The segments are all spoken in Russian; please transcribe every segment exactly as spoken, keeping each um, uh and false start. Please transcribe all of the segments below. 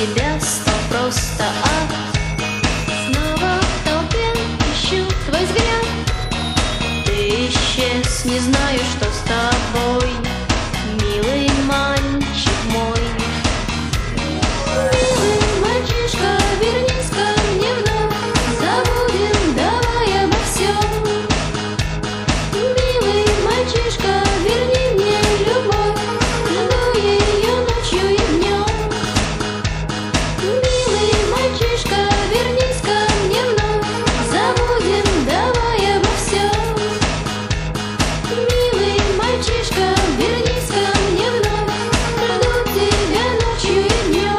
тебя стал просто ад. Снова в толпе ищу твой взгляд. Ты исчез, не знаю, что с тобой, милый мальчик мой. Милый мальчишка, вернись ко мне вновь, забудем давай обо всем. Милый мальчишка, верни мне любовь, жду ее ночью и днем. Милый мальчишка, вернись ко мне вновь, забудем давай обо всем. Милый мальчишка, вернись ко мне вновь, жду тебя ночью и днем.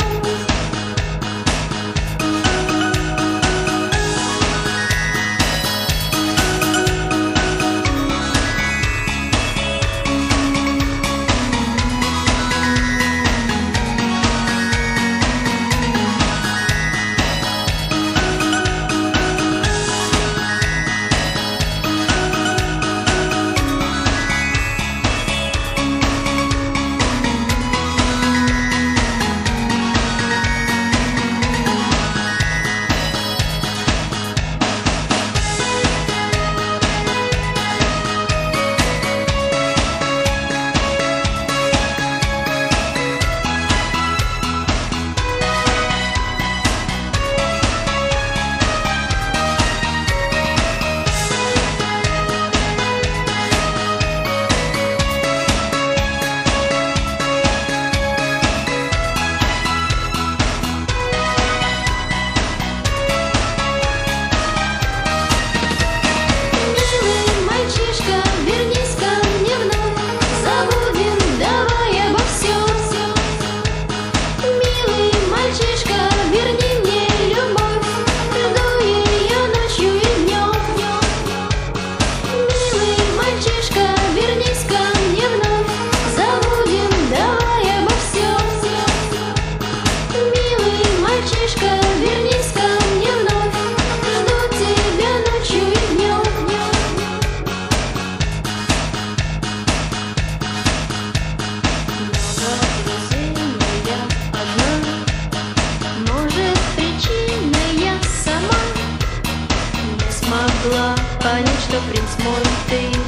Понять, что принц мой ты.